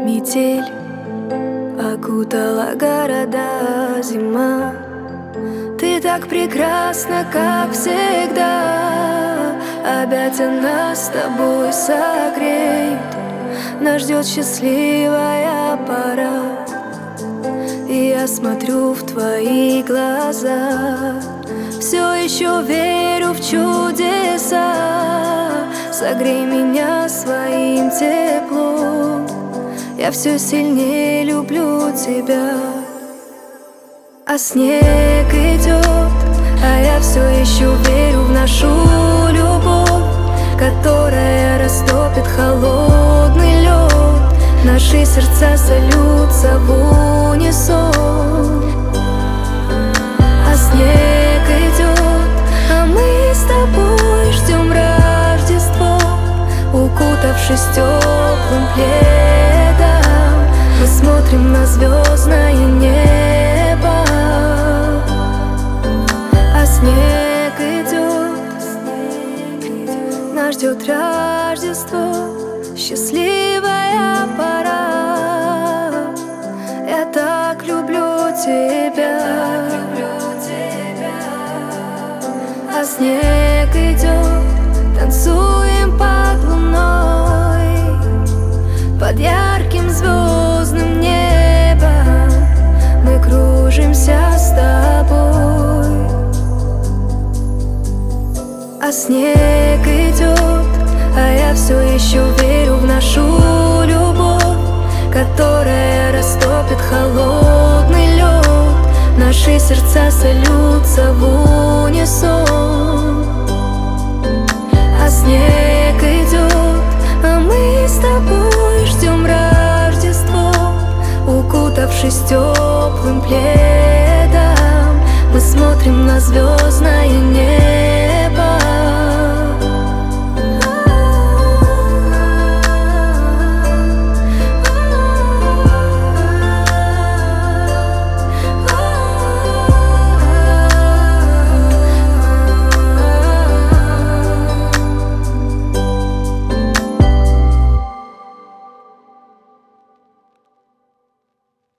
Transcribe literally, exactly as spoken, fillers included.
Метель окутала города зима. Ты так прекрасна, как всегда. Объятия нас с тобой согреют. Нас ждет счастливая пора. И я смотрю в твои глаза, все еще верю в чудеса. Согрей меня своим теплом, я все сильнее люблю тебя. А снег идет, а я все еще верю в нашу любовь, которая растопит холодный лед. Наши сердца сольются в унисон. А снег идет, а мы с тобой ждем Рождество, укутавшись теплым пледом. Мы смотрим на звездное небо. А снег идет, нас ждет Рождество, счастливая пора. Я так люблю тебя. А снег идет, танцуем под луной, под ярким звездным небом. Мы кружимся с тобой. А снег идет, а я все еще верю в нашу любовь, которая растопит холодный лед. Наши сердца сольются в унисон. А снег идет, а мы с тобой ждем Рождество, укутавшись теплым пледом. Мы смотрим на звездное небо.